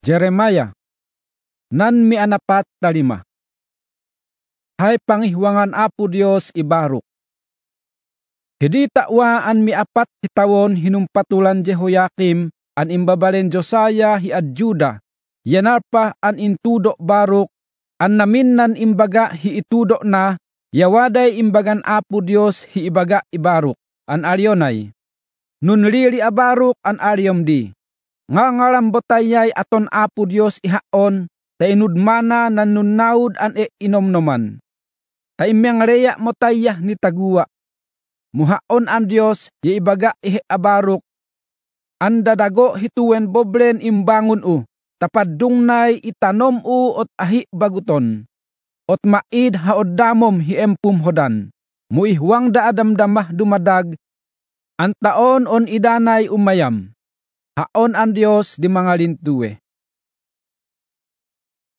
Jeremiah, nan mi anapat talima. Hay pangihwangan Apo Dios ibarok. Hidi takwaan mi apat hitawon hinumpatulan Jehoiakim an imbabalen Josiah hi ad Juda, yanarpa an intudo barok, an naminnan imbaga hi itudo na, yawaday imbagan Apo Dios hi ibaga ibarok, an aryonay. Nun lili abarok an aryom di. Nga ngalambotayay aton Apo Dios ihaon, ta inudmana nan nunnaud an inomnoman. Ta imyangreya motayah ni tagua. Muhaon an Dios ya ibaga ihe abarok. An dadago hituwen boblen imbangon u, tapadungnay itanom u ot ahi baguton. Ot maid haoddamom hi empum hodan. Muihwang da adamdamah dumadag, an taon on idanay umayam. Haon an Dios di mga lintuwe.